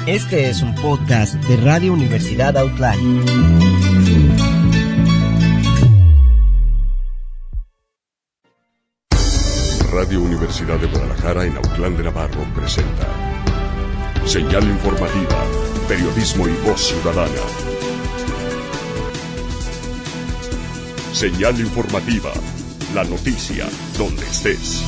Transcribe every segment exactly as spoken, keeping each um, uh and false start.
Este es un podcast de Radio Universidad Autlán. Radio Universidad de Guadalajara en Autlán de Navarro presenta Señal Informativa, periodismo y voz ciudadana. Señal Informativa, la noticia donde estés.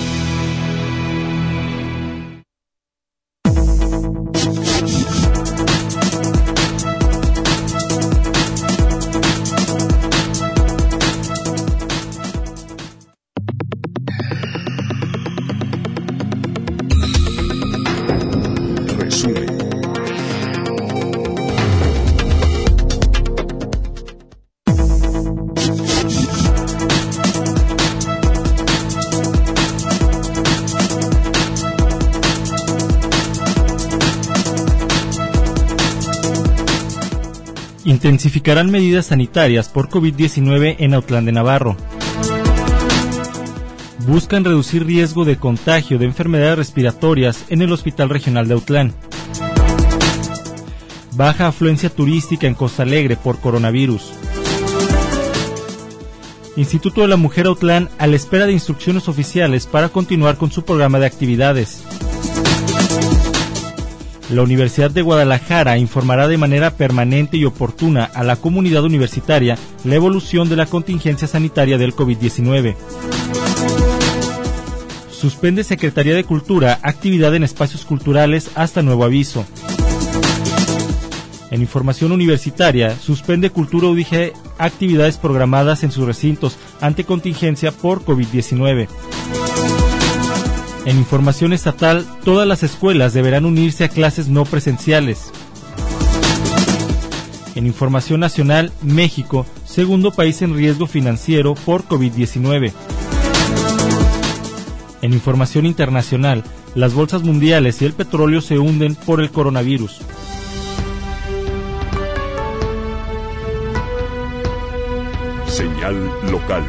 Intensificarán medidas sanitarias por COVID diecinueve en Autlán de Navarro. Buscan reducir riesgo de contagio de enfermedades respiratorias en el Hospital Regional de Autlán. Baja afluencia turística en Costa Alegre por coronavirus. Instituto de la Mujer Autlán a la espera de instrucciones oficiales para continuar con su programa de actividades. La Universidad de Guadalajara informará de manera permanente y oportuna a la comunidad universitaria la evolución de la contingencia sanitaria del COVID diecinueve. Suspende Secretaría de Cultura actividad en espacios culturales hasta nuevo aviso. En información universitaria, suspende Cultura U D G actividades programadas en sus recintos ante contingencia por COVID diecinueve. En información estatal, todas las escuelas deberán unirse a clases no presenciales. En información nacional, México, segundo país en riesgo financiero por COVID diecinueve. En información internacional, las bolsas mundiales y el petróleo se hunden por el coronavirus. Señal local.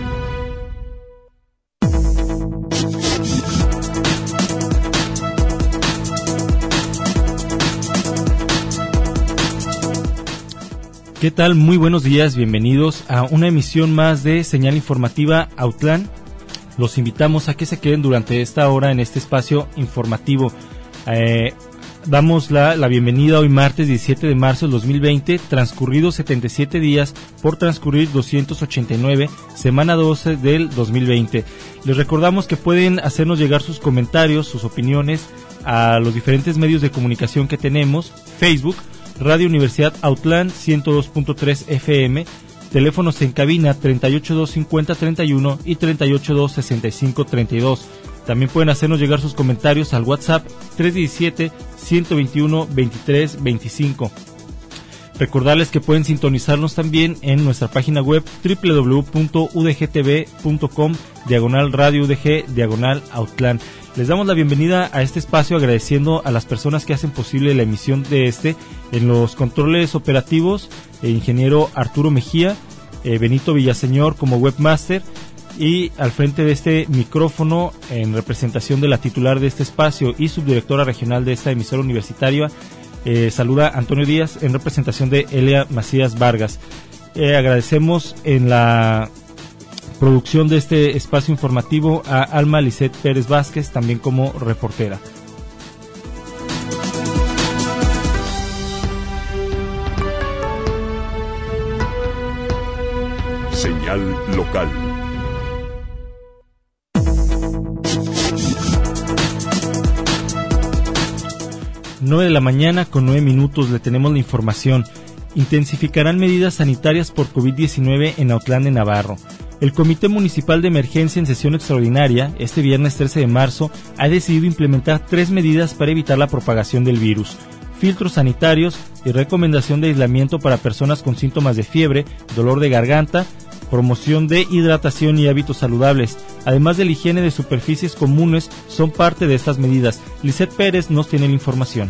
¿Qué tal? Muy buenos días, bienvenidos a una emisión más de Señal Informativa Autlán. Los invitamos a que se queden durante esta hora en este espacio informativo. Eh, damos la, la bienvenida hoy martes diecisiete de marzo del dos mil veinte, transcurridos setenta y siete días por transcurrir doscientos ochenta y nueve, semana doce del dos mil veinte. Les recordamos que pueden hacernos llegar sus comentarios, sus opiniones a los diferentes medios de comunicación que tenemos: Facebook, Radio Universidad Autlán ciento dos punto tres F M, teléfonos en cabina treinta y ocho dos cincuenta treinta y uno y treinta y ocho dos sesenta y cinco treinta y dos. También pueden hacernos llegar sus comentarios al WhatsApp tres diecisiete ciento veintiuno veintitrés veinticinco. Recordarles que pueden sintonizarnos también en nuestra página web doble u doble u doble u punto u d g t v punto com diagonal radio U D G diagonal Autlán. Les damos la bienvenida a este espacio agradeciendo a las personas que hacen posible la emisión de este. En los controles operativos, el ingeniero Arturo Mejía, eh, Benito Villaseñor como webmaster, y al frente de este micrófono, en representación de la titular de este espacio y subdirectora regional de esta emisora universitaria, eh, saluda Antonio Díaz en representación de Elia Macías Vargas. Eh, agradecemos en la producción de este espacio informativo a Alma Lisette Pérez Vázquez, también como reportera. Señal local. nueve de la mañana con nueve minutos, le tenemos la información. Intensificarán medidas sanitarias por COVID diecinueve en Autlán de Navarro. El Comité Municipal de Emergencia en sesión extraordinaria, este viernes trece de marzo, ha decidido implementar tres medidas para evitar la propagación del virus: filtros sanitarios y recomendación de aislamiento para personas con síntomas de fiebre, dolor de garganta, promoción de hidratación y hábitos saludables, además de la higiene de superficies comunes, son parte de estas medidas. Lisette Pérez nos tiene la información.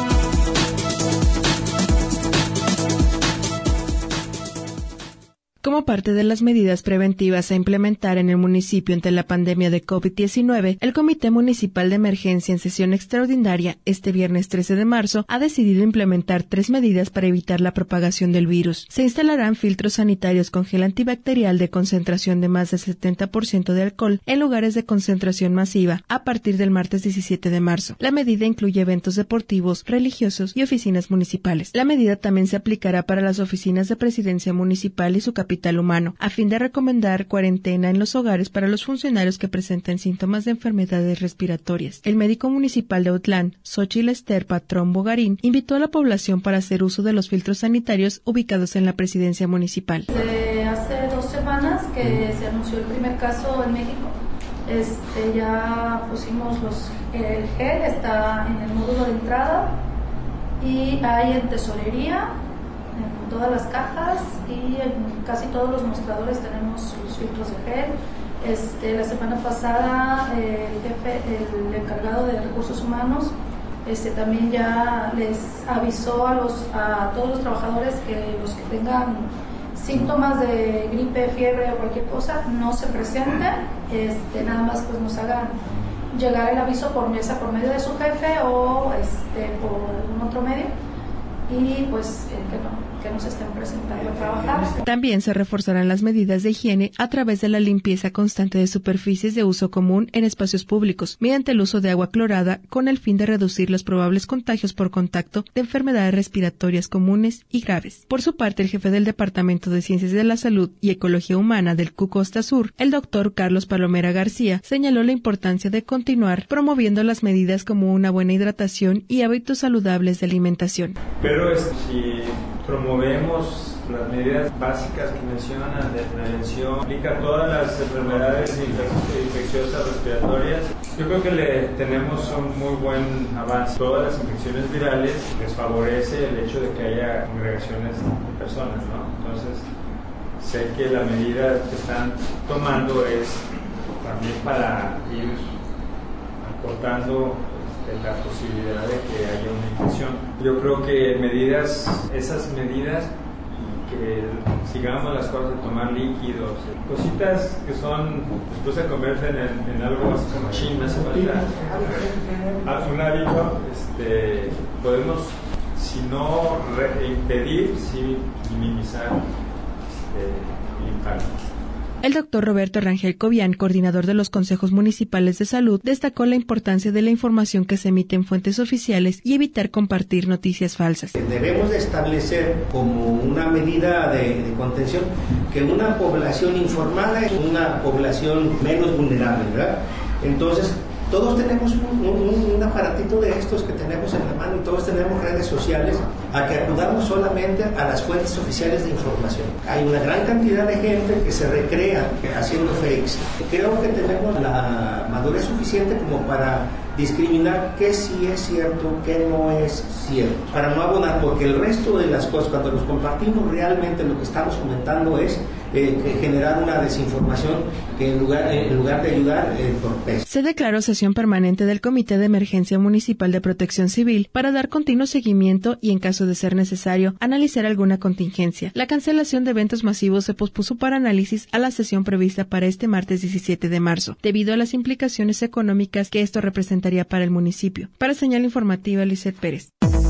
Como Como parte de las medidas preventivas a implementar en el municipio ante la pandemia de COVID diecinueve, el Comité Municipal de Emergencia en sesión extraordinaria este viernes trece de marzo ha decidido implementar tres medidas para evitar la propagación del virus. Se instalarán filtros sanitarios con gel antibacterial de concentración de más del setenta por ciento de alcohol en lugares de concentración masiva a partir del martes diecisiete de marzo. La medida incluye eventos deportivos, religiosos y oficinas municipales. La medida también se aplicará para las oficinas de presidencia municipal y su capital humano, a fin de recomendar cuarentena en los hogares para los funcionarios que presenten síntomas de enfermedades respiratorias. El médico municipal de Autlán, Xochitl Esther Patrón Bogarín, invitó a la población para hacer uso de los filtros sanitarios ubicados en la presidencia municipal. Desde hace dos semanas que se anunció el primer caso en México, este, ya pusimos los, el gel, está en el módulo de entrada y hay en tesorería, en todas las cajas y en casi todos los mostradores tenemos los filtros de gel. Este, la semana pasada eh, el jefe, el encargado de recursos humanos, este, también ya les avisó a, los, a todos los trabajadores que los que tengan síntomas de gripe, fiebre o cualquier cosa no se presenten, este, nada más pues nos hagan llegar el aviso por mesa por medio de su jefe o este, por algún otro medio y pues eh, que no que no se estén presentando a trabajar. También se reforzarán las medidas de higiene a través de la limpieza constante de superficies de uso común en espacios públicos, mediante el uso de agua clorada, con el fin de reducir los probables contagios por contacto de enfermedades respiratorias comunes y graves. Por su parte, el jefe del Departamento de Ciencias de la Salud y Ecología Humana del C U Costa Sur, el doctor Carlos Palomera García, señaló la importancia de continuar promoviendo las medidas como una buena hidratación y hábitos saludables de alimentación. Pero es, si promovemos las medidas básicas que mencionan de prevención, aplica todas las enfermedades infecciosas respiratorias. Yo creo que le tenemos un muy buen avance. Todas las infecciones virales les favorece el hecho de que haya congregaciones de personas, ¿no? Entonces, sé que la medida que están tomando es también para ir acortando la posibilidad de que haya una infección. Yo creo que medidas, esas medidas, y que sigamos las cosas de tomar líquidos, cositas que son, después se convierten en, en algo más como machine, me hace falta un hábito, este, podemos, si no re- impedir, sí minimizar este, el impacto. El doctor Roberto Rangel Cobian, coordinador de los consejos municipales de salud, destacó la importancia de la información que se emite en fuentes oficiales y evitar compartir noticias falsas. Debemos de establecer como una medida de, de contención que una población informada es una población menos vulnerable, ¿verdad? Entonces, todos tenemos un, un, un aparatito de estos que tenemos en la mano y todos tenemos redes sociales a que acudamos solamente a las fuentes oficiales de información. Hay una gran cantidad de gente que se recrea haciendo fakes. Creo que tenemos la madurez suficiente como para discriminar qué sí es cierto, qué no es cierto, para no abonar, porque el resto de las cosas, cuando los compartimos, realmente lo que estamos comentando es eh, generar una desinformación que en lugar, en lugar de ayudar, eh, entorpece. Se declaró sesión permanente del Comité de Emergencia Municipal de Protección Civil para dar continuo seguimiento y, en caso de ser necesario, analizar alguna contingencia. La cancelación de eventos masivos se pospuso para análisis a la sesión prevista para este martes diecisiete de marzo, debido a las implicaciones económicas que esto representaría para el municipio. Para Señal Informativa, Lisette Pérez.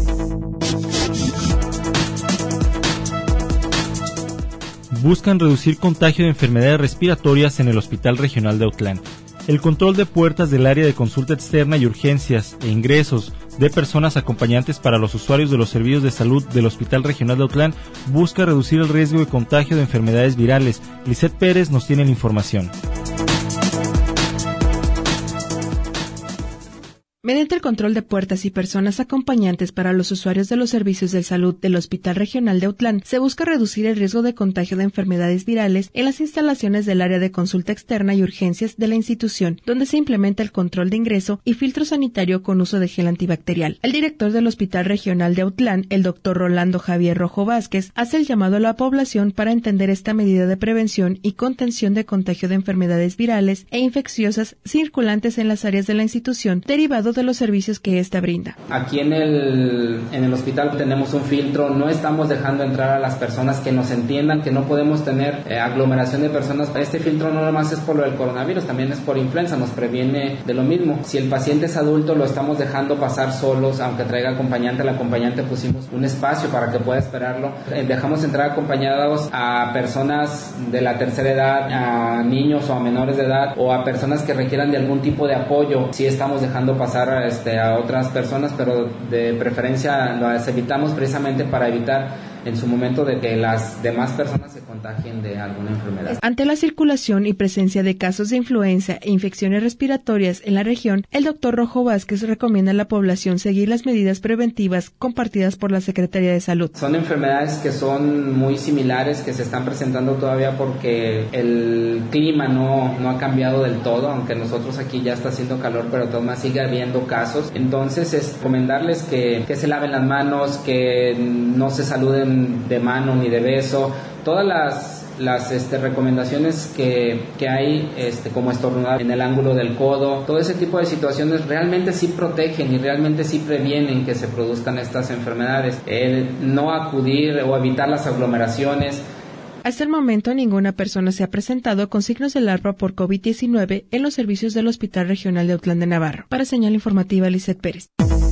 Buscan reducir contagio de enfermedades respiratorias en el Hospital Regional de Autlán. El control de puertas del área de consulta externa y urgencias e ingresos de personas acompañantes para los usuarios de los servicios de salud del Hospital Regional de Autlán busca reducir el riesgo de contagio de enfermedades virales. Lisette Pérez nos tiene la información. Mediante el control de puertas y personas acompañantes para los usuarios de los servicios de salud del Hospital Regional de Autlán, se busca reducir el riesgo de contagio de enfermedades virales en las instalaciones del área de consulta externa y urgencias de la institución, donde se implementa el control de ingreso y filtro sanitario con uso de gel antibacterial. El director del Hospital Regional de Autlán, el doctor Rolando Javier Rojo Vázquez, hace el llamado a la población para entender esta medida de prevención y contención de contagio de enfermedades virales e infecciosas circulantes en las áreas de la institución, derivado de los servicios que ésta brinda. Aquí en el, en el hospital tenemos un filtro, no estamos dejando entrar a las personas que nos entiendan, que no podemos tener eh, aglomeración de personas. Este filtro no nomás es por lo del coronavirus, también es por influenza, nos previene de lo mismo. Si el paciente es adulto, lo estamos dejando pasar solos, aunque traiga acompañante, el acompañante pusimos un espacio para que pueda esperarlo. Eh, dejamos entrar acompañados a personas de la tercera edad, a niños o a menores de edad, o a personas que requieran de algún tipo de apoyo. Sí estamos dejando pasar a, este, a otras personas, pero de preferencia las evitamos precisamente para evitar en su momento de que las demás personas se contagien de alguna enfermedad. Ante la circulación y presencia de casos de influenza e infecciones respiratorias en la región, el doctor Rojo Vázquez recomienda a la población seguir las medidas preventivas compartidas por la Secretaría de Salud. Son enfermedades que son muy similares, que se están presentando todavía porque el clima no, no ha cambiado del todo, aunque nosotros aquí ya está haciendo calor, pero todavía sigue habiendo casos. Entonces es recomendarles que, que se laven las manos, que no se saluden de mano ni de beso, todas las las este, recomendaciones que, que hay, este, como estornudar en el ángulo del codo, todo ese tipo de situaciones realmente sí protegen y realmente sí previenen que se produzcan estas enfermedades. El no acudir o evitar las aglomeraciones. Hasta el momento, ninguna persona se ha presentado con signos de larva por COVID diecinueve en los servicios del Hospital Regional de Autlán de Navarro. Para Señal Informativa, Lizeth Pérez.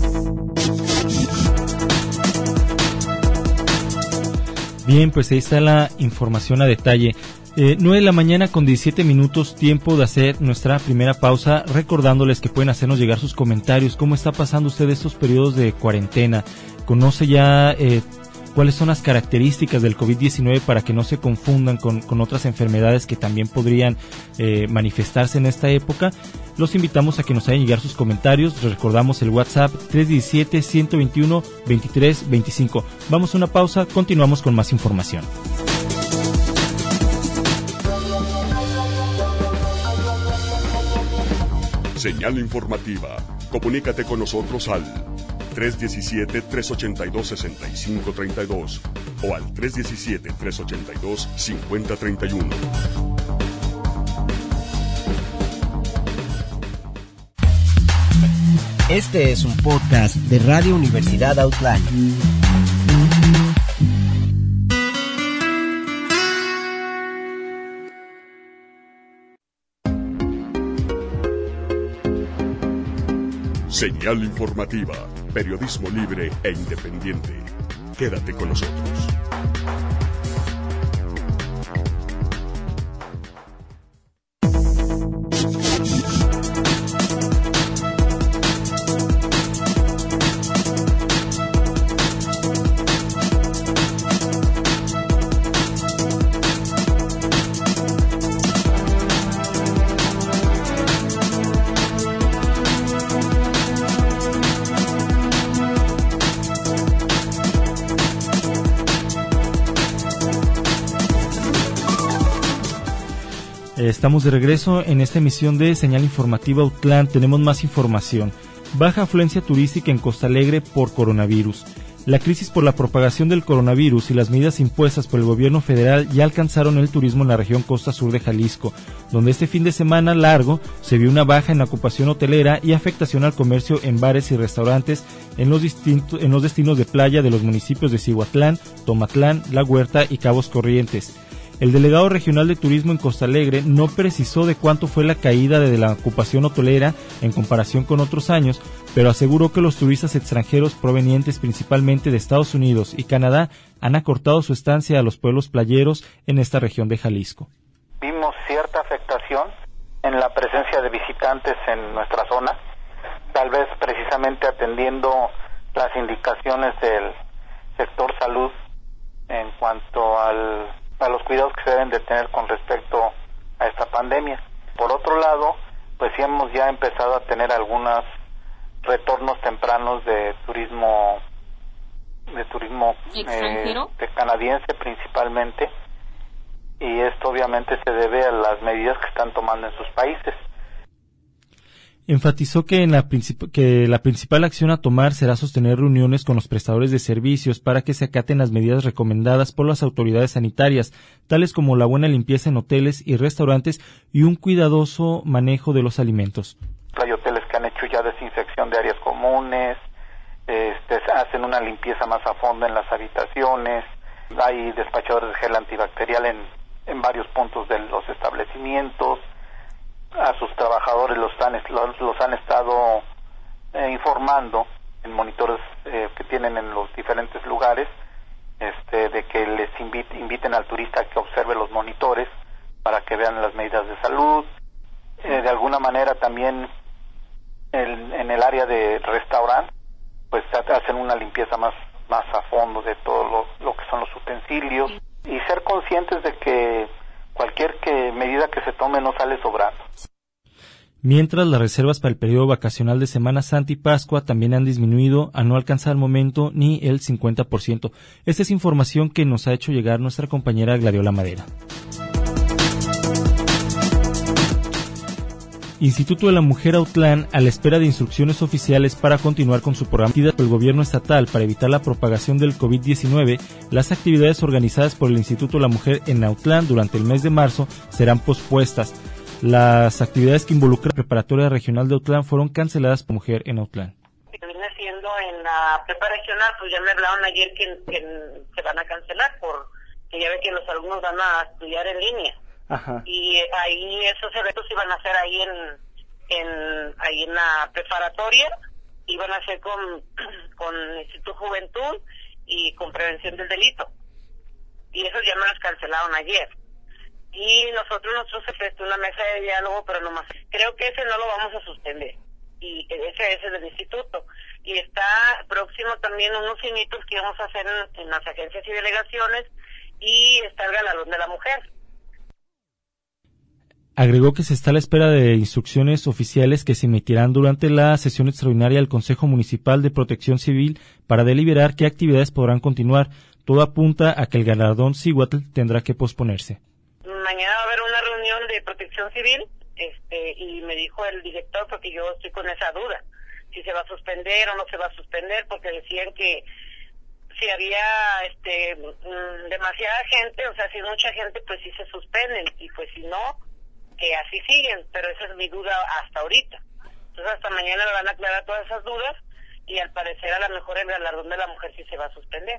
Bien, pues ahí está la información a detalle. Eh, nueve de la mañana con diecisiete minutos, tiempo de hacer nuestra primera pausa, recordándoles que pueden hacernos llegar sus comentarios. ¿Cómo está pasando usted estos periodos de cuarentena? ¿Conoce ya eh, cuáles son las características del COVID diecinueve para que no se confundan con, con otras enfermedades que también podrían eh, manifestarse en esta época? Los invitamos a que nos hagan llegar sus comentarios. Les recordamos el WhatsApp tres uno siete, uno dos uno, dos tres dos cinco. Vamos a una pausa, continuamos con más información. Señal informativa. Comunícate con nosotros al tres uno siete, tres ocho dos, seis cinco tres dos o al tres uno siete, tres ocho dos, cinco cero tres uno. Este es un podcast de Radio Universidad Autlán. Señal informativa, periodismo libre e independiente. Quédate con nosotros. Estamos de regreso en esta emisión de Señal Informativa Autlán. Tenemos más información. Baja afluencia turística en Costa Alegre por coronavirus. La crisis por la propagación del coronavirus y las medidas impuestas por el gobierno federal ya alcanzaron el turismo en la región costa sur de Jalisco, donde este fin de semana largo se vio una baja en la ocupación hotelera y afectación al comercio en bares y restaurantes en los, distintos, en los destinos de playa de los municipios de Cihuatlán, Tomatlán, La Huerta y Cabos Corrientes. El delegado regional de turismo en Costa Alegre no precisó de cuánto fue la caída de la ocupación hotelera en comparación con otros años, pero aseguró que los turistas extranjeros provenientes principalmente de Estados Unidos y Canadá han acortado su estancia a los pueblos playeros en esta región de Jalisco. Vimos cierta afectación en la presencia de visitantes en nuestra zona, tal vez precisamente atendiendo las indicaciones del sector salud en cuanto al a los cuidados que se deben de tener con respecto a esta pandemia. Por otro lado, pues sí hemos ya empezado a tener algunos retornos tempranos de turismo de turismo extranjero, eh, de canadiense principalmente, y esto obviamente se debe a las medidas que están tomando en sus países. Enfatizó que, en la princip- que la principal acción a tomar será sostener reuniones con los prestadores de servicios para que se acaten las medidas recomendadas por las autoridades sanitarias, tales como la buena limpieza en hoteles y restaurantes y un cuidadoso manejo de los alimentos. Hay hoteles que han hecho ya desinfección de áreas comunes, este, hacen una limpieza más a fondo en las habitaciones, hay despachadores de gel antibacterial en, en varios puntos de los establecimientos, a sus trabajadores los han, los, los han estado eh, informando en monitores eh, que tienen en los diferentes lugares, este, de que les invite, inviten al turista a que observe los monitores para que vean las medidas de salud. Eh, de alguna manera también el, en el área de restaurante pues hacen una limpieza más más a fondo de todo lo, lo que son los utensilios, y ser conscientes de que cualquier que medida que se tome no sale sobrando. Mientras, las reservas para el periodo vacacional de Semana Santa y Pascua también han disminuido a no alcanzar al momento ni el cincuenta por ciento. Esta es información que nos ha hecho llegar nuestra compañera Gladiola Madera. Instituto de la Mujer Autlán, a la espera de instrucciones oficiales para continuar con su programa del gobierno estatal para evitar la propagación del COVID diecinueve, las actividades organizadas por el Instituto de la Mujer en Autlán durante el mes de marzo serán pospuestas. Las actividades que involucran la preparatoria regional de Autlán fueron canceladas por Mujer en Autlán. Que viene siendo en la prepa regional, pues ya me hablaron ayer que, que se van a cancelar, por que ya ve que los alumnos van a estudiar en línea. Ajá. Y ahí esos eventos iban a ser ahí en, en ahí en la preparatoria, iban a ser con con Instituto Juventud y con Prevención del Delito, y esos ya me los cancelaron ayer. Y nosotros nosotros se prestó una mesa de diálogo, pero nomás creo que ese no lo vamos a suspender, y ese es el del instituto, y está próximo también unos finitos que vamos a hacer en, en las agencias y delegaciones, y está el Galardón de la Mujer. Agregó que se está a la espera de instrucciones oficiales que se emitirán durante la sesión extraordinaria del Consejo Municipal de Protección Civil para deliberar qué actividades podrán continuar. Todo apunta a que el galardón Cíhuatl tendrá que posponerse. Mañana va a haber una reunión de Protección Civil, este, y me dijo el director, porque yo estoy con esa duda, si se va a suspender o no se va a suspender, porque decían que si había este demasiada gente, o sea, si mucha gente, pues sí se suspenden, y pues si no, que así siguen, pero esa es mi duda hasta ahorita. Entonces hasta mañana me van a aclarar todas esas dudas, y al parecer a lo mejor el galardón de la mujer sí se va a suspender.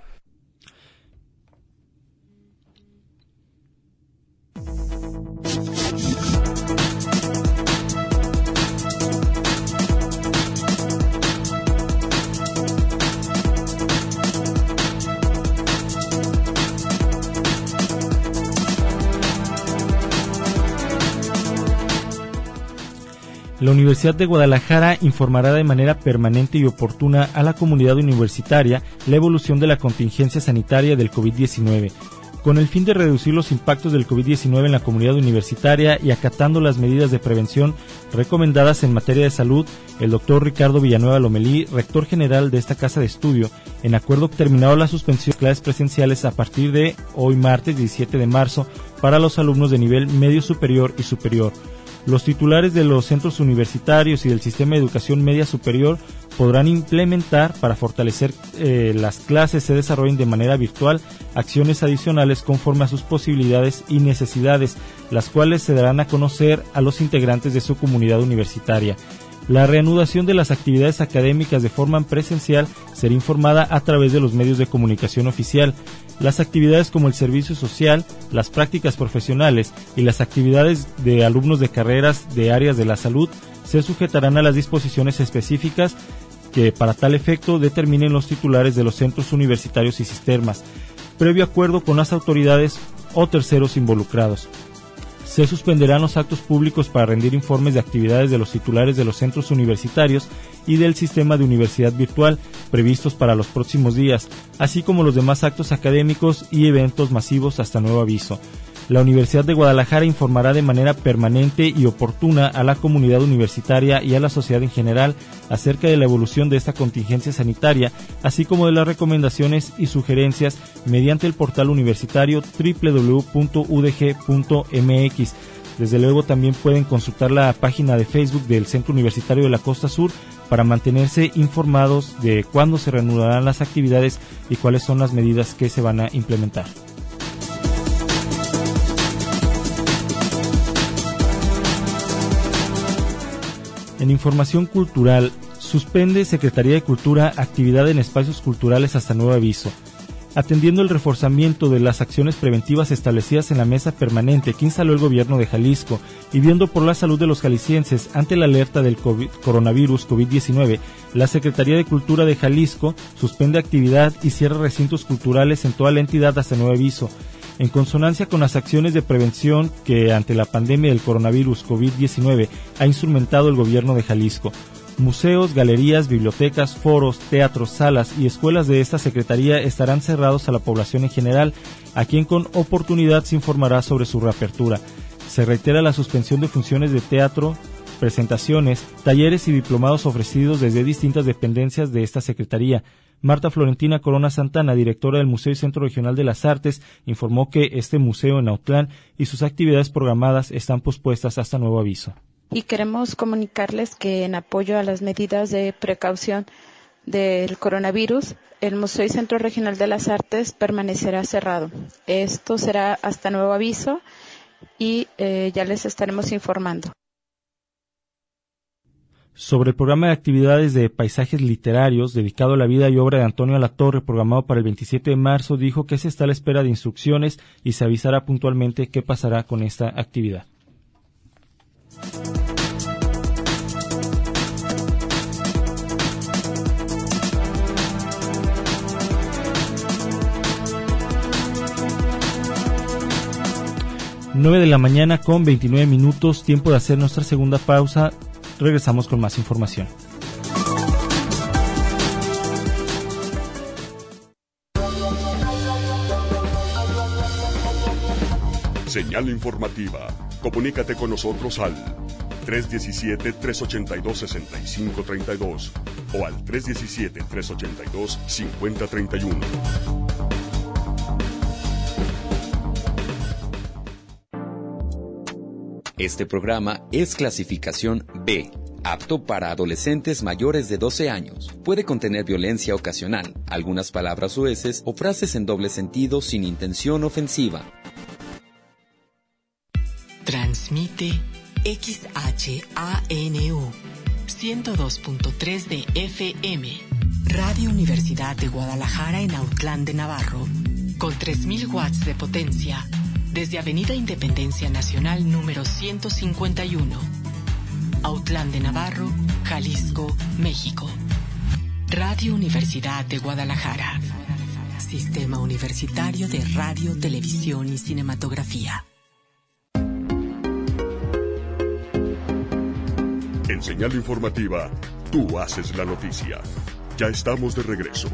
La Universidad de Guadalajara informará de manera permanente y oportuna a la comunidad universitaria la evolución de la contingencia sanitaria del COVID diecinueve. Con el fin de reducir los impactos del COVID diecinueve en la comunidad universitaria y acatando las medidas de prevención recomendadas en materia de salud, el doctor Ricardo Villanueva Lomelí, rector general de esta casa de estudio, en acuerdo terminado la suspensión de clases presenciales a partir de hoy martes diecisiete de marzo para los alumnos de nivel medio superior y superior. Los titulares de los centros universitarios y del sistema de educación media superior podrán implementar, para fortalecer eh, las clases se desarrollen de manera virtual, acciones adicionales conforme a sus posibilidades y necesidades, las cuales se darán a conocer a los integrantes de su comunidad universitaria. La reanudación de las actividades académicas de forma presencial será informada a través de los medios de comunicación oficial. Las actividades como el servicio social, las prácticas profesionales y las actividades de alumnos de carreras de áreas de la salud se sujetarán a las disposiciones específicas que para tal efecto determinen los titulares de los centros universitarios y sistemas, previo acuerdo con las autoridades o terceros involucrados. Se suspenderán los actos públicos para rendir informes de actividades de los titulares de los centros universitarios y del sistema de universidad virtual previstos para los próximos días, así como los demás actos académicos y eventos masivos hasta nuevo aviso. La Universidad de Guadalajara informará de manera permanente y oportuna a la comunidad universitaria y a la sociedad en general acerca de la evolución de esta contingencia sanitaria, así como de las recomendaciones y sugerencias mediante el portal universitario doble u doble u doble u punto u d g punto m x. Desde luego también pueden consultar la página de Facebook del Centro Universitario de la Costa Sur para mantenerse informados de cuándo se reanudarán las actividades y cuáles son las medidas que se van a implementar. En información cultural, Suspende Secretaría de Cultura actividad en espacios culturales hasta nuevo aviso. Atendiendo el reforzamiento de las acciones preventivas establecidas en la mesa permanente que instaló el gobierno de Jalisco y viendo por la salud de los jaliscienses ante la alerta del COVID, coronavirus COVID diecinueve, la Secretaría de Cultura de Jalisco suspende actividad y cierra recintos culturales en toda la entidad hasta nuevo aviso. En consonancia con las acciones de prevención que ante la pandemia del coronavirus COVID diecinueve ha instrumentado el gobierno de Jalisco. Museos, galerías, bibliotecas, foros, teatros, salas y escuelas de esta secretaría estarán cerrados a la población en general, a quien con oportunidad se informará sobre su reapertura. Se reitera la suspensión de funciones de teatro, presentaciones, talleres y diplomados ofrecidos desde distintas dependencias de esta secretaría. Marta Florentina Corona Santana, directora del Museo y Centro Regional de las Artes, informó que este museo en Autlán y sus actividades programadas están pospuestas hasta nuevo aviso. Y queremos comunicarles que en apoyo a las medidas de precaución del coronavirus, el Museo y Centro Regional de las Artes permanecerá cerrado. Esto será hasta nuevo aviso y eh, ya les estaremos informando. Sobre el programa de actividades de paisajes literarios dedicado a la vida y obra de Antonio Alatorre, programado para el veintisiete de marzo, dijo que se está a la espera de instrucciones y se avisará puntualmente qué pasará con esta actividad. nueve de la mañana con veintinueve minutos, tiempo de hacer nuestra segunda pausa. Regresamos con más información. Señal informativa. Comunícate con nosotros al tres uno siete, tres ocho dos, seis cinco tres dos o al tres uno siete, tres ocho dos, cinco cero tres uno. Este programa es clasificación B, apto para adolescentes mayores de doce años. Puede contener violencia ocasional, algunas palabras soeces o frases en doble sentido sin intención ofensiva. Transmite X H A N U ciento dos punto tres de F M, Radio Universidad de Guadalajara en Autlán de Navarro, con tres mil watts de potencia, desde Avenida Independencia Nacional número ciento cincuenta y uno, Autlán de Navarro, Jalisco, México. Radio Universidad de Guadalajara, Sistema Universitario de Radio, Televisión y Cinematografía. En Señal Informativa, tú haces la noticia. Ya estamos de regreso.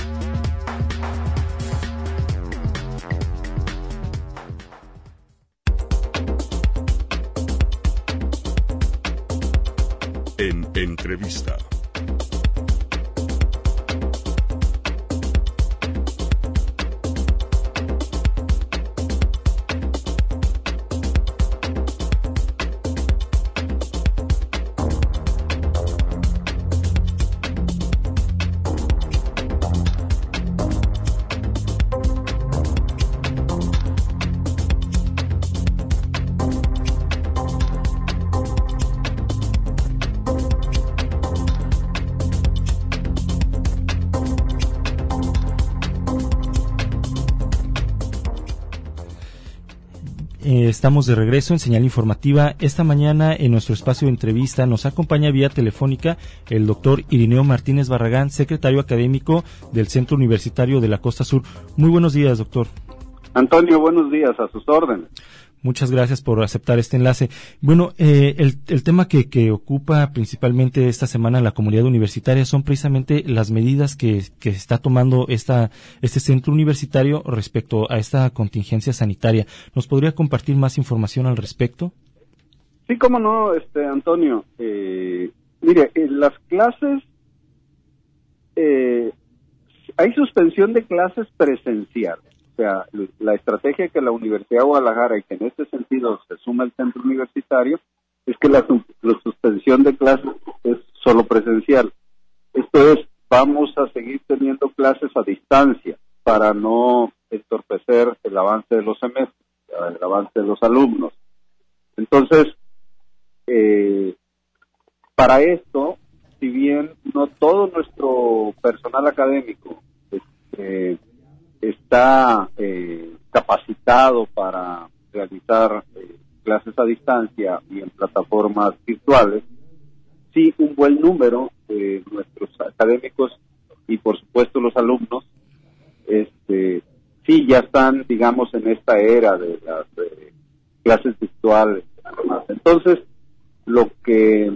En entrevista. Estamos de regreso en Señal Informativa. Esta mañana en nuestro espacio de entrevista nos acompaña vía telefónica el doctor Irineo Martínez Barragán, secretario académico del Centro Universitario de la Costa Sur. Muy buenos días, doctor. Antonio, buenos días, a sus órdenes. Muchas gracias por aceptar este enlace. Bueno, eh, el, el tema que, que ocupa principalmente esta semana la comunidad universitaria son precisamente las medidas que, que está tomando esta, este centro universitario respecto a esta contingencia sanitaria. ¿Nos podría compartir más información al respecto? Sí, cómo no, este Antonio. Eh, mire, en las clases, eh, hay suspensión de clases presenciales. O sea, la estrategia que la Universidad de Guadalajara, y que en este sentido se suma el centro universitario, es que la, la suspensión de clases es solo presencial. Esto es, vamos a seguir teniendo clases a distancia para no entorpecer el avance de los semestres, el avance de los alumnos. Entonces, eh, para esto, si bien no todo nuestro personal académico este, está eh, capacitado para realizar eh, clases a distancia y en plataformas virtuales, sí un buen número de nuestros académicos y por supuesto los alumnos, este, sí ya están, digamos, en esta era de las eh, clases virtuales. Entonces, lo que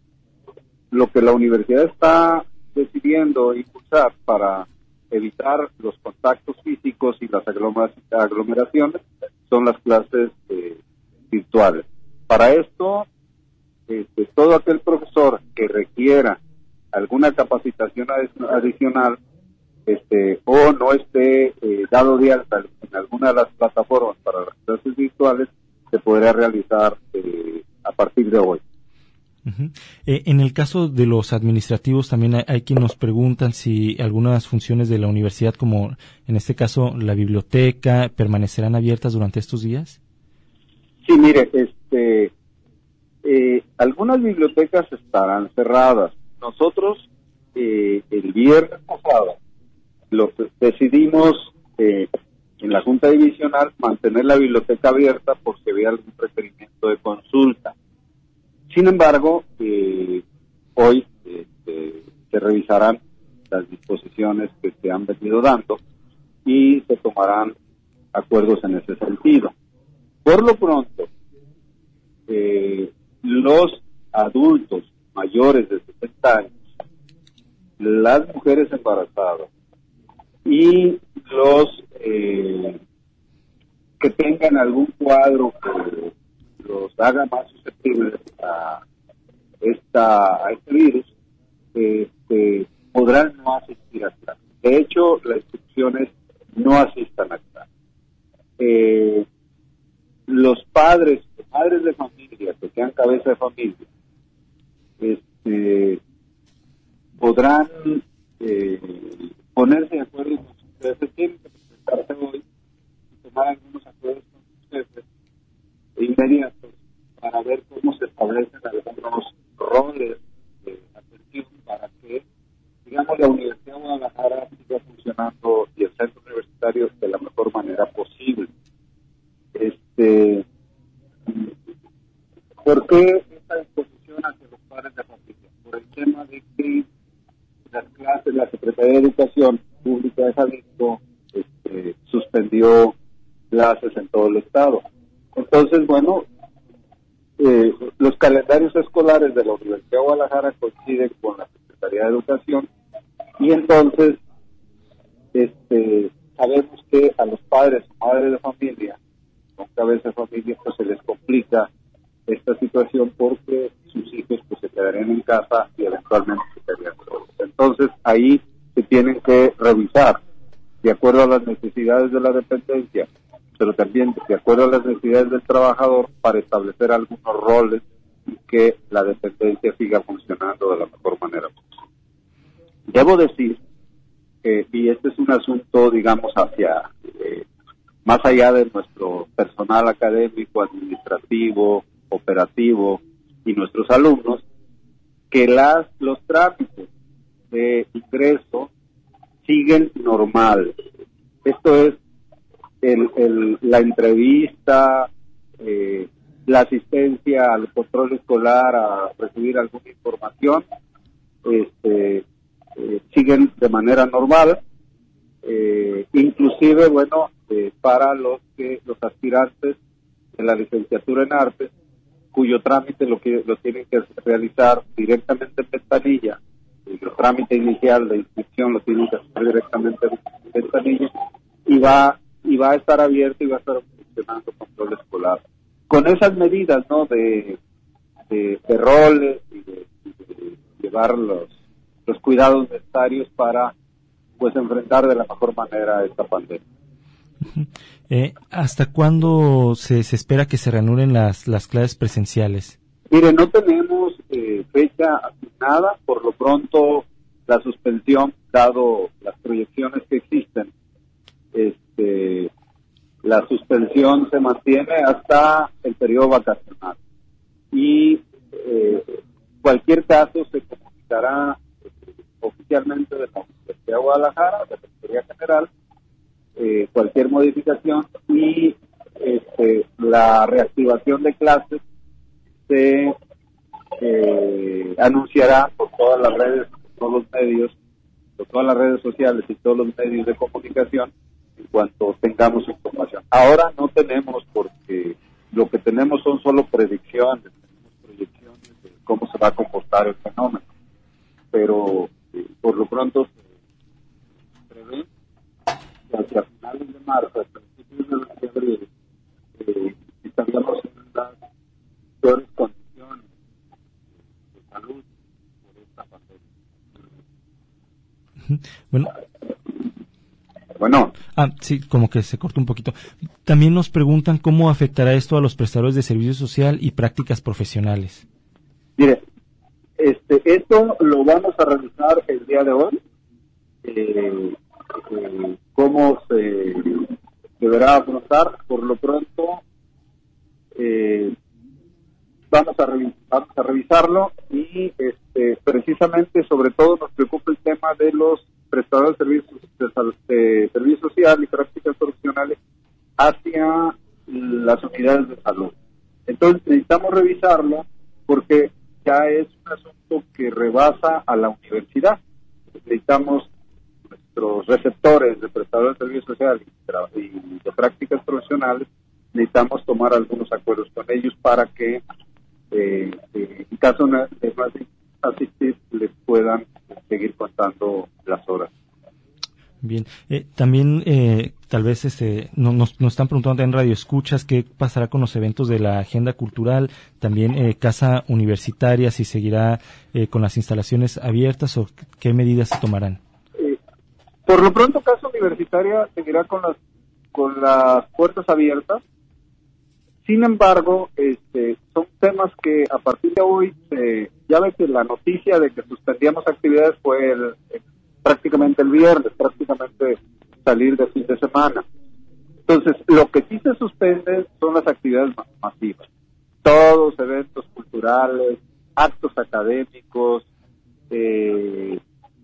lo que la universidad está decidiendo impulsar para evitar los contactos físicos y las aglomeraciones son las clases eh, virtuales. Para esto, este, todo aquel profesor que requiera alguna capacitación adicional este, o no esté eh, dado de alta en alguna de las plataformas para las clases virtuales, se podrá realizar eh, a partir de hoy. Uh-huh. Eh, en el caso de los administrativos también hay, hay quienes nos preguntan si algunas funciones de la universidad, como en este caso la biblioteca, permanecerán abiertas durante estos días. Sí, mire, este, eh, algunas bibliotecas estarán cerradas. Nosotros eh, el viernes pasado lo que decidimos eh, en la Junta Divisional mantener la biblioteca abierta por si había algún requerimiento de consulta. Sin embargo, eh, hoy este, se revisarán las disposiciones que se han venido dando y se tomarán acuerdos en ese sentido. Por lo pronto, eh, los adultos mayores de sesenta años, las mujeres embarazadas y los eh, que tengan algún cuadro que los haga más susceptibles a, esta, a este virus, este, podrán no asistir a clases. De hecho, la instrucción es no asistan a clases. Eh, los padres, madres de familia, que sean cabeza de familia, este, podrán eh, ponerse de acuerdo con sus jefes, tienen que presentarse hoy y tomar algunos acuerdos con sus jefes inmediatos para ver cómo se establecen algunos roles de atención para que, digamos, la Universidad de Guadalajara siga funcionando y el centro universitario de la mejor manera posible. Este, ¿por qué esta disposición hacia los padres de familia? Por el tema de que las clases, la Secretaría de Educación Pública de Jalisco este, suspendió clases en todo el estado. Entonces, bueno, eh, los calendarios escolares de la Universidad de Guadalajara coinciden con la Secretaría de Educación y entonces este, sabemos que a los padres o madres de familia, con cabeza de familia, pues se les complica esta situación porque sus hijos pues se quedarían en casa y eventualmente se quedarían solos. Entonces, ahí se tienen que revisar de acuerdo a las necesidades de la dependencia, pero también de acuerdo a las necesidades del trabajador para establecer algunos roles y que la dependencia siga funcionando de la mejor manera posible. Debo decir que, y este es un asunto, digamos, hacia, eh, más allá de nuestro personal académico, administrativo, operativo y nuestros alumnos, que las los trámites de ingreso siguen normal. Esto es El, el, la entrevista, eh, la asistencia al control escolar a recibir alguna información, este, eh, siguen de manera normal, eh, inclusive, bueno, eh, para los que los aspirantes de la licenciatura en artes, cuyo trámite lo que lo tienen que realizar directamente en ventanilla, el trámite inicial de inscripción lo tienen que hacer directamente en ventanilla, y va y va a estar abierto y va a estar funcionando control escolar. Con esas medidas, ¿no?, de, de, de roles y de, de llevar los, los cuidados necesarios para, pues, enfrentar de la mejor manera esta pandemia. Eh, ¿Hasta cuándo se, se espera que se reanuden las, las clases presenciales? Mire, no tenemos eh, fecha asignada. Por lo pronto, la suspensión, dado las proyecciones que existen, este, la suspensión se mantiene hasta el periodo vacacional y eh, cualquier caso se comunicará llegará eh, oficialmente de la Universidad de Guadalajara, de la Secretaría General, eh, cualquier modificación y este, la reactivación de clases se eh, anunciará por todas las redes, por todos los medios, por todas las redes sociales y todos los medios de comunicación en cuanto tengamos información. Ahora no tenemos, porque lo que tenemos son solo predicciones, tenemos proyecciones de cómo se va a comportar el fenómeno, pero eh, por lo pronto se prevé que hacia finales de marzo, a principios de febrero, eh, estaríamos en las peores condiciones de salud por esta pandemia. Bueno. Bueno. Ah, sí, como que se cortó un poquito. También nos preguntan cómo afectará esto a los prestadores de servicio social y prácticas profesionales. Mire, este, esto lo vamos a revisar el día de hoy. Eh, eh, cómo se deberá afrontar. Por lo pronto, eh, vamos a revi- vamos a revisarlo y este, precisamente, sobre todo, nos preocupa el tema de los prestadores de servicios de, sal- de servicio social y prácticas profesionales hacia las unidades de salud. Entonces necesitamos revisarlo porque ya es un asunto que rebasa a la universidad. Necesitamos nuestros receptores de prestadores de servicio social y, tra- y de prácticas profesionales, necesitamos tomar algunos acuerdos con ellos para que eh, eh, en caso de no asistir les puedan seguir contando las horas. Bien, eh, también eh, tal vez este, no, nos, nos están preguntando en Radio Escuchas qué pasará con los eventos de la agenda cultural, también eh, Casa Universitaria, si seguirá eh, con las instalaciones abiertas o qué medidas se tomarán. Eh, por lo pronto, Casa Universitaria seguirá con las con las puertas abiertas. Sin embargo, este, son temas que a partir de hoy, eh, ya ve que la noticia de que suspendíamos actividades fue el, el, prácticamente el viernes, prácticamente salir de fin de semana. Entonces, lo que sí se suspende son las actividades masivas. Todos eventos culturales, actos académicos, eh,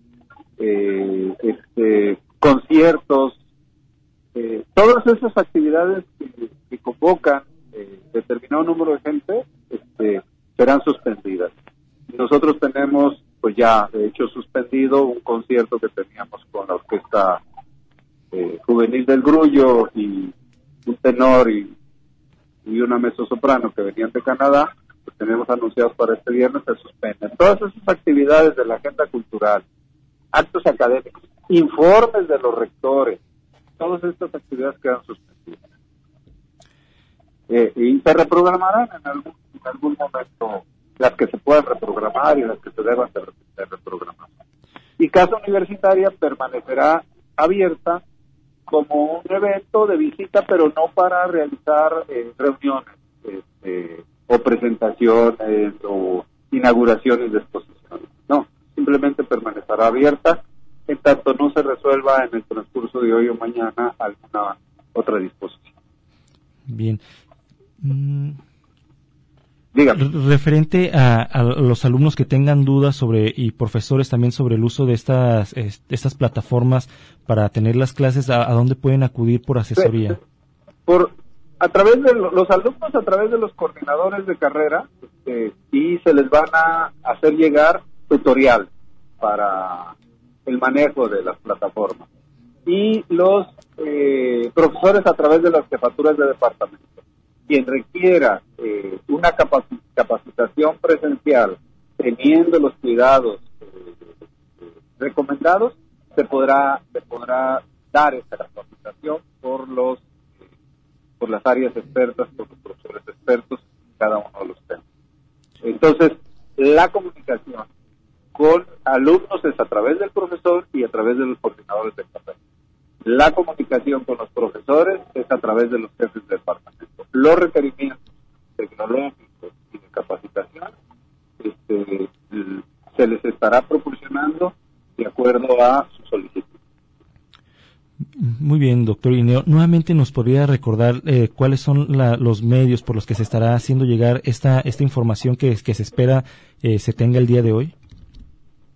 eh, este, conciertos, eh, todas esas actividades que, que convocan Eh, determinado número de gente este, serán suspendidas. Nosotros tenemos, pues ya de hecho suspendido un concierto que teníamos con la Orquesta eh, Juvenil del Grullo y un tenor y, y una mezzosoprano que venían de Canadá, pues tenemos anunciados para este viernes, se suspenden. Todas esas actividades de la agenda cultural, actos académicos, informes de los rectores, todas estas actividades quedan suspendidas. Eh, y se reprogramarán en algún, en algún momento las que se puedan reprogramar y las que se deban de, de reprogramar. Y Casa Universitaria permanecerá abierta como un evento de visita, pero no para realizar eh, reuniones este, o presentaciones o inauguraciones de exposiciones. No, simplemente permanecerá abierta en tanto no se resuelva en el transcurso de hoy o mañana alguna otra disposición. Bien. Mm. Dígame. Referente a, a los alumnos que tengan dudas sobre y profesores también sobre el uso de estas es, estas plataformas para tener las clases, ¿a, a dónde pueden acudir por asesoría? Por a través de lo, los alumnos, a través de los coordinadores de carrera, este, y se les van a hacer llegar tutorial para el manejo de las plataformas. Y los eh, profesores a través de las jefaturas de departamento. Quien requiera eh, una capac- capacitación presencial teniendo los cuidados eh, eh, recomendados, se podrá se podrá dar esta capacitación por los eh, por las áreas expertas, por los profesores expertos en cada uno de los temas. Entonces, la comunicación con alumnos es a través del profesor y a través de los coordinadores de carrera. La comunicación con los profesores es a través de los jefes de departamento. Los requerimientos tecnológicos y de capacitación este, se les estará proporcionando de acuerdo a su solicitud. Muy bien, doctor Irineo. Nuevamente nos podría recordar eh, cuáles son la, los medios por los que se estará haciendo llegar esta esta información que, que se espera eh, se tenga el día de hoy.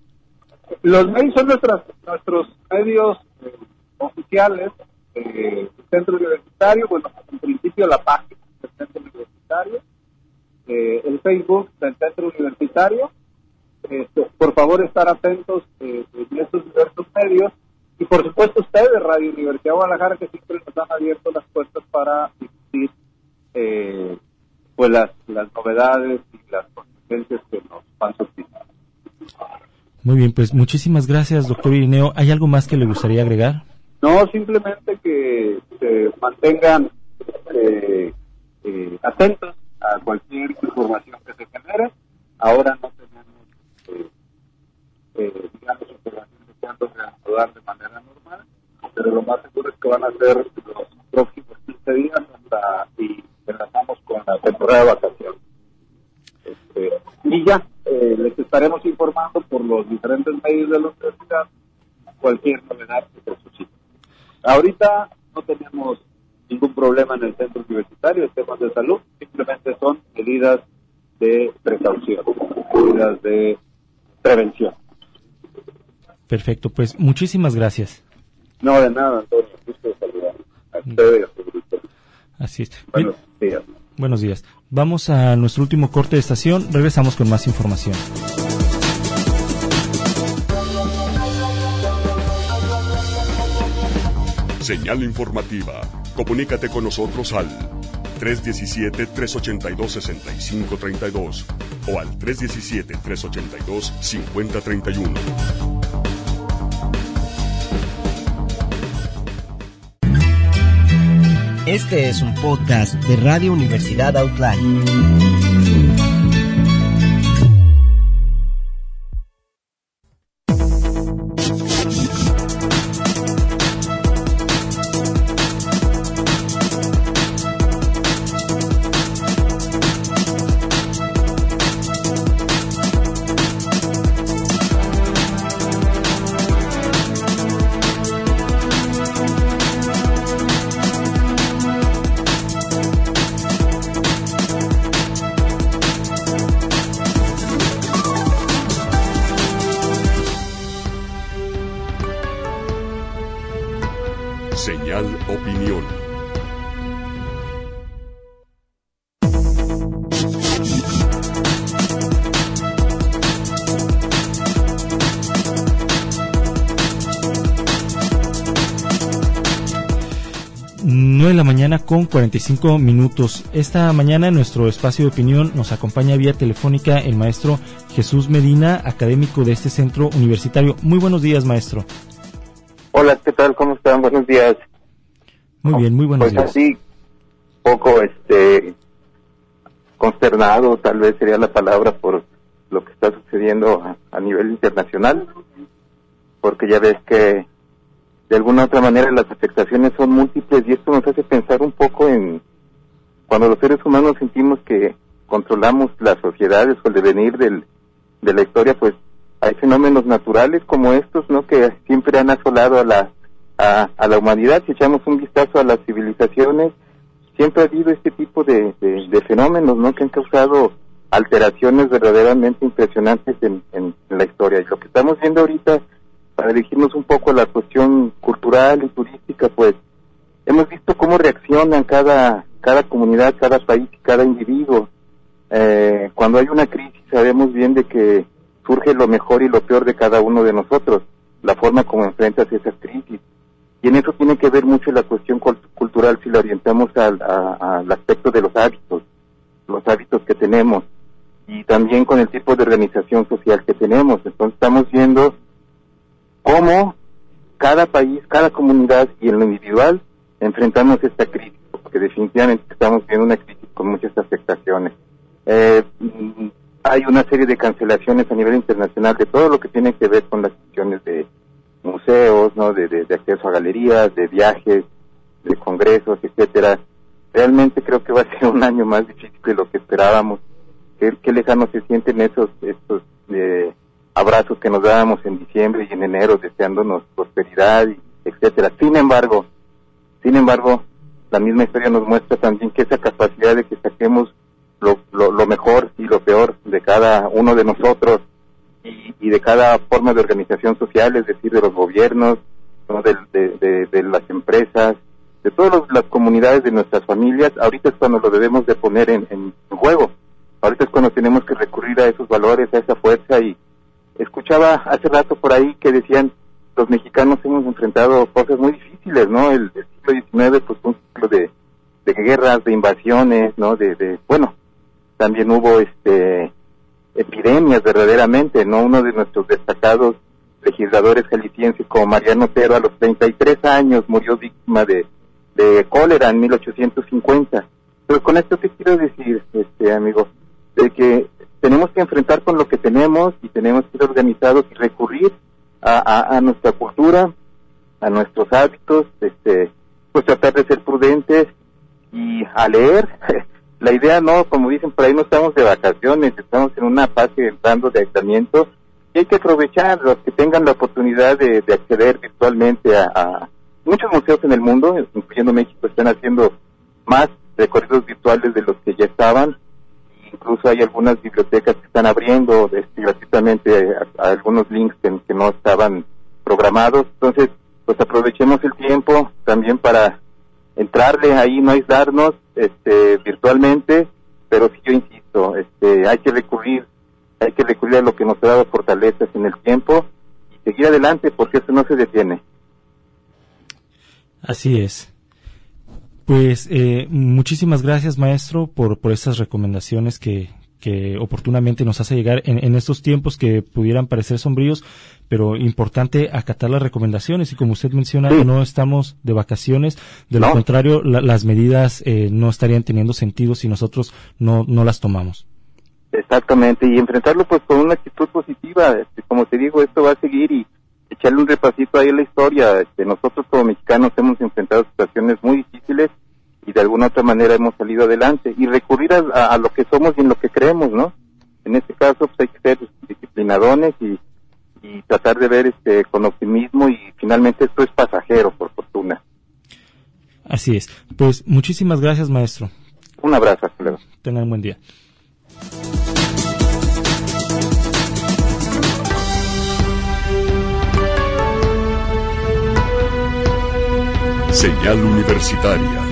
Los medios son nuestras, nuestros medios eh, oficiales del eh, centro universitario. Bueno, en principio la página del centro universitario, eh, el Facebook del centro universitario. Eh, por favor, estar atentos eh, en estos diversos medios. Y por supuesto ustedes, Radio Universidad de Guadalajara, que siempre nos han abierto las puertas para discutir eh, pues las, las novedades y las consecuencias que nos van surgiendo. Muy bien, pues muchísimas gracias, doctor Irineo. ¿Hay algo más que le gustaría agregar? No, simplemente que se mantengan eh, eh, atentos a cualquier información que se genere. Ahora no tenemos, eh, eh, digamos, información de cuándo reanudar de manera normal, pero lo más seguro es que van a ser los próximos quince días hasta y enlazamos con la temporada de vacaciones. Este, y ya, eh, les estaremos informando por los diferentes medios de la universidad cualquier novedad que se suscite. Ahorita no tenemos ningún problema en el centro universitario en temas de salud, simplemente son medidas de precaución, medidas de prevención. Perfecto, pues muchísimas gracias. No, de nada, Antonio, gusto de saludar a ustedes y a su grupo. Así es. Buenos días. Buenos días. Vamos a nuestro último corte de estación, regresamos con más información. Señal informativa. Comunícate con nosotros al tres uno siete, tres ocho dos, seis cinco tres dos o al tres uno siete, tres ocho dos, cinco cero tres uno. Este es un podcast de Radio Universidad Autlán. Señal Opinión. nueve de la mañana con cuarenta y cinco minutos. Esta mañana en nuestro espacio de opinión nos acompaña vía telefónica el maestro Jesús Medina, académico de este centro universitario. Muy buenos días, maestro. Hola, ¿qué tal? ¿Cómo están? Buenos días. Muy bien, muy buenos pues días. Pues así, poco este consternado, tal vez sería la palabra, por lo que está sucediendo a, a nivel internacional, porque ya ves que de alguna u otra manera las afectaciones son múltiples y esto nos hace pensar un poco en cuando los seres humanos sentimos que controlamos las sociedades o el devenir del, de la historia, pues hay fenómenos naturales como estos, ¿no?, que siempre han asolado a la a, a la humanidad. Si echamos un vistazo a las civilizaciones, siempre ha habido este tipo de, de, de fenómenos, ¿no?, que han causado alteraciones verdaderamente impresionantes en, en, en la historia. Y lo que estamos viendo ahorita, para dirigirnos un poco a la cuestión cultural y turística, pues hemos visto cómo reaccionan cada cada comunidad, cada país y cada individuo. Eh, cuando hay una crisis sabemos bien de que surge lo mejor y lo peor de cada uno de nosotros, la forma como enfrentas esas crisis. Y en eso tiene que ver mucho la cuestión cultural si la orientamos al, a, al aspecto de los hábitos, los hábitos que tenemos, y también con el tipo de organización social que tenemos. Entonces estamos viendo cómo cada país, cada comunidad y en lo individual enfrentamos esta crisis, porque definitivamente estamos viendo una crisis con muchas afectaciones. Eh, hay una serie de cancelaciones a nivel internacional de todo lo que tiene que ver con las cuestiones de museos, ¿no?, de, de, de acceso a galerías, de viajes, de congresos, etcétera. Realmente creo que va a ser un año más difícil de lo que esperábamos. Qué, qué lejano se sienten esos estos eh, abrazos que nos dábamos en diciembre y en enero deseándonos prosperidad, y etcétera. Sin embargo, sin embargo, la misma historia nos muestra también que esa capacidad de que saquemos lo, lo, lo mejor y lo peor de cada uno de nosotros y, y de cada forma de organización social, es decir, de los gobiernos, ¿no? de, de, de, de las empresas, de todas los, las comunidades de nuestras familias. Ahorita es cuando lo debemos de poner en, en juego. Ahorita es cuando tenemos que recurrir a esos valores, a esa fuerza. Y escuchaba hace rato por ahí que decían, los mexicanos hemos enfrentado cosas muy difíciles, ¿no? El, el siglo diecinueve, pues fue un siglo de, de guerras, de invasiones, ¿no? De, de, bueno, también hubo este epidemias verdaderamente, ¿no? Uno de nuestros destacados legisladores jaliscienses como Mariano Otero a los treinta y tres años murió víctima de, de cólera en mil ochocientos cincuenta. Pero con esto, ¿qué quiero decir, este amigo? De que tenemos que enfrentar con lo que tenemos y tenemos que ir organizados y recurrir a, a, a nuestra cultura, a nuestros hábitos, este, pues tratar de ser prudentes y a leer. La idea, no, como dicen por ahí, no estamos de vacaciones, estamos en una fase entrando de aislamiento y hay que aprovechar los que tengan la oportunidad de, de acceder virtualmente a, a muchos museos en el mundo, incluyendo México, están haciendo más recorridos virtuales de los que ya estaban. Incluso hay algunas bibliotecas que están abriendo este, gratuitamente a, a algunos links que, que no estaban programados. Entonces, pues aprovechemos el tiempo también para entrarle ahí, no aislarnos este, virtualmente, pero sí, yo insisto, este, hay que recurrir, hay que recurrir a lo que nos ha dado fortalezas en el tiempo y seguir adelante, porque esto no se detiene. Así es. Pues eh, muchísimas gracias, maestro, por por estas recomendaciones que que oportunamente nos hace llegar en, en estos tiempos que pudieran parecer sombríos, pero importante acatar las recomendaciones. Y como usted menciona, sí, no estamos de vacaciones, de lo no. contrario, la, las medidas eh, no estarían teniendo sentido si nosotros no no las tomamos. Exactamente, y enfrentarlo pues con una actitud positiva. Este, como te digo, esto va a seguir y echarle un repasito ahí a la historia. Este, nosotros como mexicanos hemos enfrentado situaciones muy difíciles y de alguna otra manera hemos salido adelante y recurrir a, a, a lo que somos y en lo que creemos, ¿no? En este caso pues hay que ser disciplinadones y, y tratar de ver este con optimismo, y finalmente esto es pasajero, por fortuna. Así es. Pues muchísimas gracias, maestro. Un abrazo, hasta luego. Tengan un buen día. Señal Universitaria.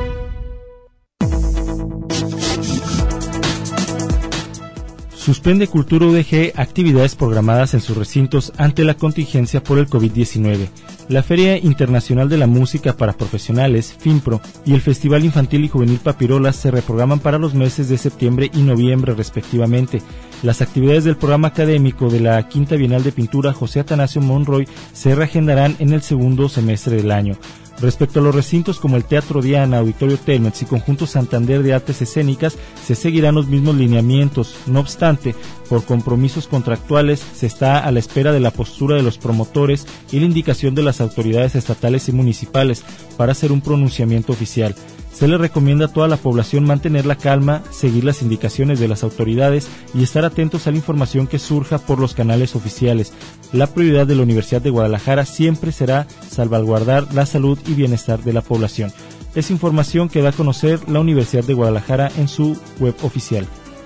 Suspende Cultura U D G actividades programadas en sus recintos ante la contingencia por el COVID diecinueve. La Feria Internacional de la Música para Profesionales, FIMPRO, y el Festival Infantil y Juvenil Papirolas se reprograman para los meses de septiembre y noviembre respectivamente. Las actividades del programa académico de la Quinta Bienal de Pintura José Atanasio Monroy se reagendarán en el segundo semestre del año. Respecto a los recintos como el Teatro Diana, Auditorio Telmex y Conjunto Santander de Artes Escénicas, se seguirán los mismos lineamientos. No obstante, por compromisos contractuales, se está a la espera de la postura de los promotores y la indicación de las autoridades estatales y municipales para hacer un pronunciamiento oficial. Se le recomienda a toda la población mantener la calma, seguir las indicaciones de las autoridades y estar atentos a la información que surja por los canales oficiales. La prioridad de la Universidad de Guadalajara siempre será salvaguardar la salud y bienestar de la población. Es información que da a conocer la Universidad de Guadalajara en su web oficial.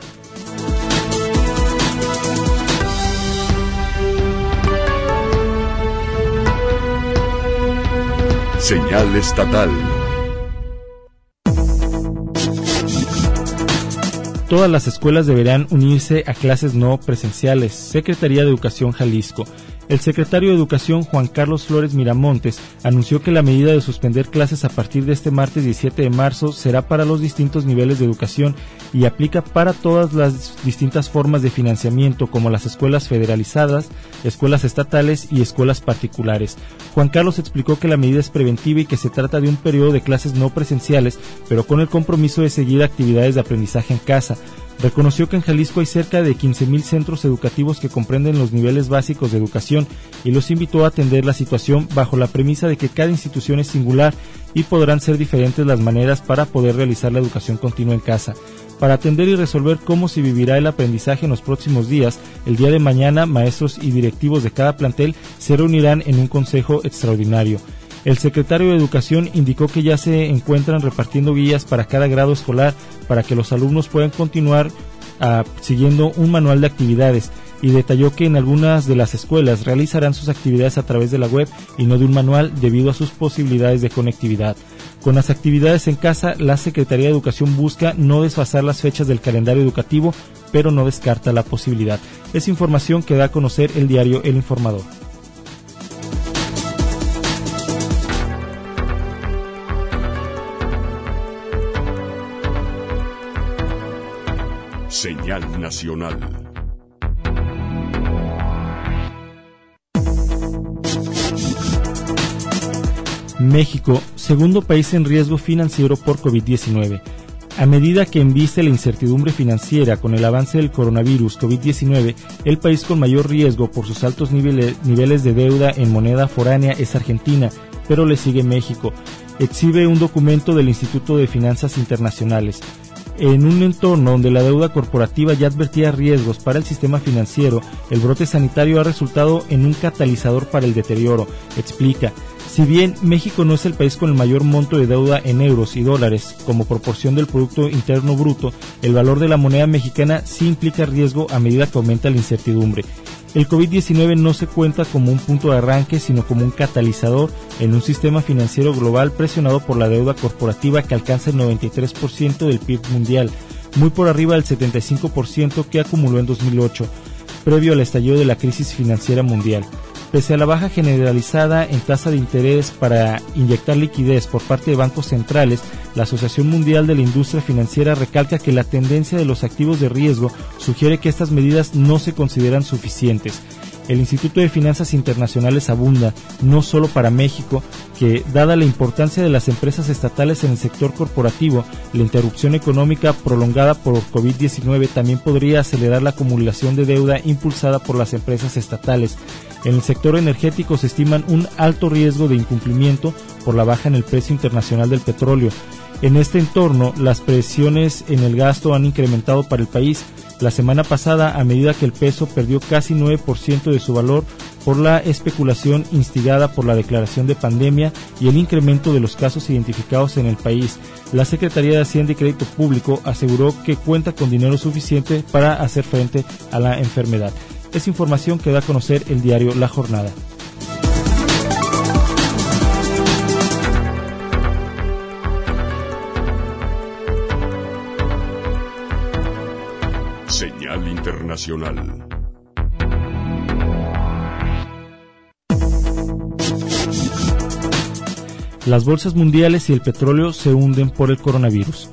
Señal estatal. Todas las escuelas deberán unirse a clases no presenciales. Secretaría de Educación Jalisco. El secretario de Educación, Juan Carlos Flores Miramontes, anunció que la medida de suspender clases a partir de este martes diecisiete de marzo será para los distintos niveles de educación y aplica para todas las distintas formas de financiamiento, como las escuelas federalizadas, escuelas estatales y escuelas particulares. Juan Carlos explicó que la medida es preventiva y que se trata de un periodo de clases no presenciales, pero con el compromiso de seguir actividades de aprendizaje en casa. Reconoció que en Jalisco hay cerca de quince mil centros educativos que comprenden los niveles básicos de educación y los invitó a atender la situación bajo la premisa de que cada institución es singular y podrán ser diferentes las maneras para poder realizar la educación continua en casa. Para atender y resolver cómo se vivirá el aprendizaje en los próximos días, el día de mañana maestros y directivos de cada plantel se reunirán en un consejo extraordinario. El secretario de Educación indicó que ya se encuentran repartiendo guías para cada grado escolar para que los alumnos puedan continuar uh, siguiendo un manual de actividades y detalló que en algunas de las escuelas realizarán sus actividades a través de la web y no de un manual debido a sus posibilidades de conectividad. Con las actividades en casa, la Secretaría de Educación busca no desfasar las fechas del calendario educativo, pero no descarta la posibilidad. Es información que da a conocer el diario El Informador. Señal nacional. México, segundo país en riesgo financiero por COVID diecinueve. A medida que embiste la incertidumbre financiera con el avance del coronavirus COVID diecinueve, el país con mayor riesgo por sus altos niveles, niveles de deuda en moneda foránea es Argentina, pero le sigue México. Exhibe un documento del Instituto de Finanzas Internacionales. En un entorno donde la deuda corporativa ya advertía riesgos para el sistema financiero, el brote sanitario ha resultado en un catalizador para el deterioro, explica. Si bien México no es el país con el mayor monto de deuda en euros y dólares como proporción del Producto Interno Bruto, el valor de la moneda mexicana sí implica riesgo a medida que aumenta la incertidumbre. El COVID diecinueve no se cuenta como un punto de arranque, sino como un catalizador en un sistema financiero global presionado por la deuda corporativa que alcanza el noventa y tres por ciento del P I B mundial, muy por arriba del setenta y cinco por ciento que acumuló en dos mil ocho, previo al estallido de la crisis financiera mundial. Pese a la baja generalizada en tasa de interés para inyectar liquidez por parte de bancos centrales, la Asociación Mundial de la Industria Financiera recalca que la tendencia de los activos de riesgo sugiere que estas medidas no se consideran suficientes. El Instituto de Finanzas Internacionales abunda, no solo para México, que, dada la importancia de las empresas estatales en el sector corporativo, la interrupción económica prolongada por COVID diecinueve también podría acelerar la acumulación de deuda impulsada por las empresas estatales. En el sector energético se estiman un alto riesgo de incumplimiento por la baja en el precio internacional del petróleo. En este entorno, las presiones en el gasto han incrementado para el país. La semana pasada, a medida que el peso perdió casi nueve por ciento de su valor por la especulación instigada por la declaración de pandemia y el incremento de los casos identificados en el país, la Secretaría de Hacienda y Crédito Público aseguró que cuenta con dinero suficiente para hacer frente a la enfermedad. Es información que da a conocer el diario La Jornada. Señal internacional. Las bolsas mundiales y el petróleo se hunden por el coronavirus.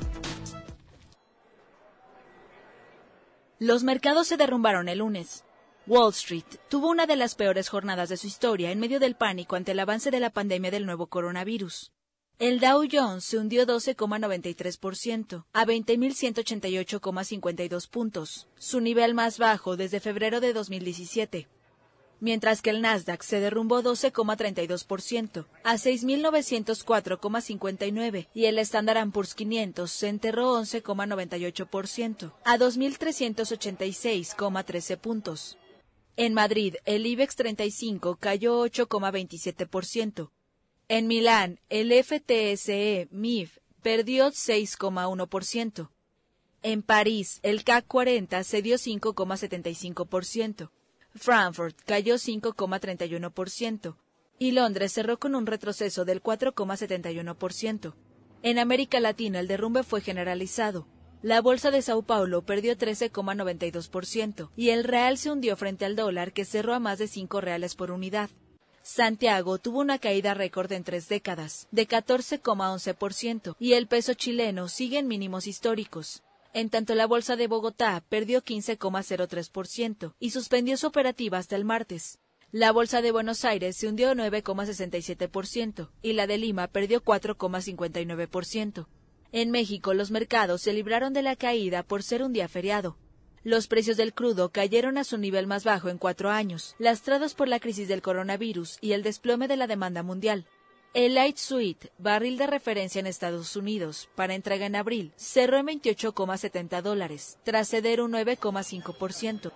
Los mercados se derrumbaron el lunes. Wall Street tuvo una de las peores jornadas de su historia en medio del pánico ante el avance de la pandemia del nuevo coronavirus. El Dow Jones se hundió doce coma noventa y tres por ciento a veinte mil ciento ochenta y ocho coma cincuenta y dos puntos, su nivel más bajo desde febrero de dos mil diecisiete. Mientras que el Nasdaq se derrumbó doce coma treinta y dos por ciento a seis mil novecientos cuatro coma cincuenta y nueve y el Standard and Poor's quinientos se enterró once coma noventa y ocho por ciento a dos mil trescientos ochenta y seis coma trece puntos. En Madrid, el IBEX treinta y cinco cayó ocho coma veintisiete por ciento. En Milán, el F T S E M I F perdió seis coma uno por ciento. En París, el C A C cuarenta cedió cinco coma setenta y cinco por ciento. Frankfurt cayó cinco coma treinta y uno por ciento. Y Londres cerró con un retroceso del cuatro coma setenta y uno por ciento. En América Latina, el derrumbe fue generalizado. La bolsa de Sao Paulo perdió trece coma noventa y dos por ciento y el real se hundió frente al dólar, que cerró a más de cinco reales por unidad. Santiago tuvo una caída récord en tres décadas, de catorce coma once por ciento, y el peso chileno sigue en mínimos históricos. En tanto, la bolsa de Bogotá perdió quince coma cero tres por ciento y suspendió su operativa hasta el martes. La bolsa de Buenos Aires se hundió nueve coma sesenta y siete por ciento y la de Lima perdió cuatro coma cincuenta y nueve por ciento. En México, los mercados se libraron de la caída por ser un día feriado. Los precios del crudo cayeron a su nivel más bajo en cuatro años, lastrados por la crisis del coronavirus y el desplome de la demanda mundial. El Light Sweet, barril de referencia en Estados Unidos, para entrega en abril, cerró en veintiocho coma setenta dólares, tras ceder un nueve coma cinco por ciento.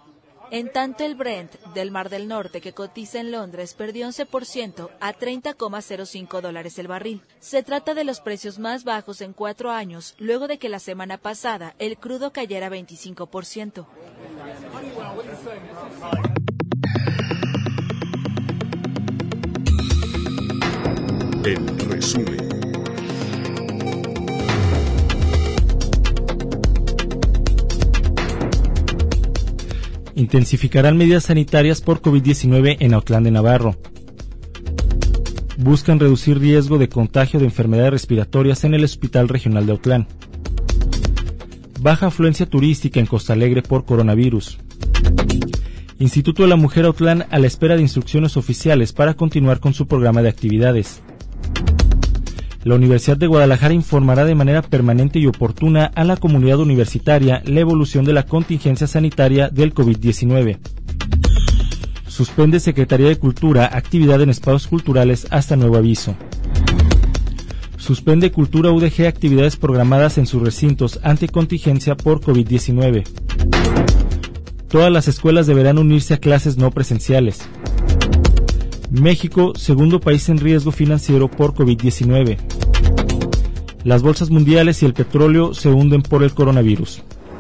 En tanto, el Brent del Mar del Norte, que cotiza en Londres, perdió once por ciento a treinta coma cero cinco dólares el barril. Se trata de los precios más bajos en cuatro años, luego de que la semana pasada el crudo cayera veinticinco por ciento. En resumen. Intensificarán medidas sanitarias por COVID diecinueve en Autlán de Navarro. Buscan reducir riesgo de contagio de enfermedades respiratorias en el Hospital Regional de Autlán. Baja afluencia turística en Costa Alegre por coronavirus. Instituto de la Mujer Autlán a la espera de instrucciones oficiales para continuar con su programa de actividades. La Universidad de Guadalajara informará de manera permanente y oportuna a la comunidad universitaria la evolución de la contingencia sanitaria del COVID diecinueve. Suspende Secretaría de Cultura actividad en espacios culturales hasta nuevo aviso. Suspende Cultura U D G actividades programadas en sus recintos ante contingencia por COVID diecinueve. Todas las escuelas deberán unirse a clases no presenciales. México, segundo país en riesgo financiero por COVID diecinueve. Las bolsas mundiales y el petróleo se hunden por el coronavirus.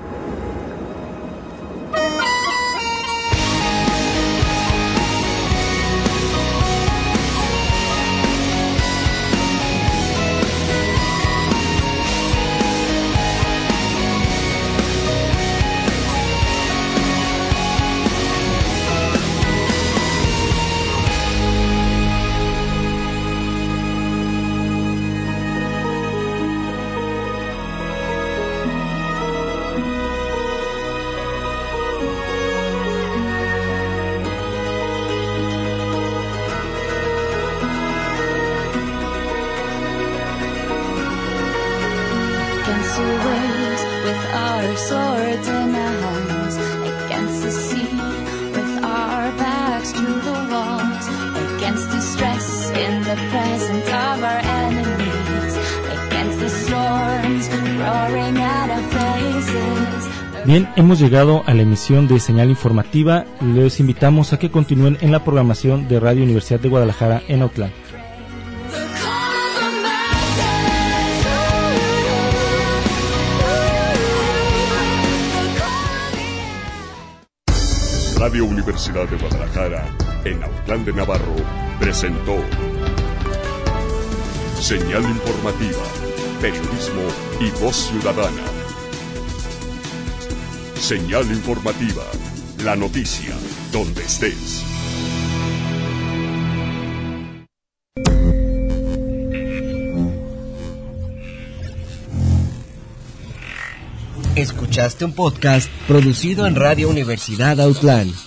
Bien, hemos llegado a la emisión de Señal Informativa. Les invitamos a que continúen en la programación de Radio Universidad de Guadalajara en Autlán. Radio Universidad de Guadalajara en Autlán de Navarro presentó Señal Informativa, periodismo y voz ciudadana. Señal Informativa, la noticia donde estés. Escuchaste un podcast producido en Radio Universidad Autlán.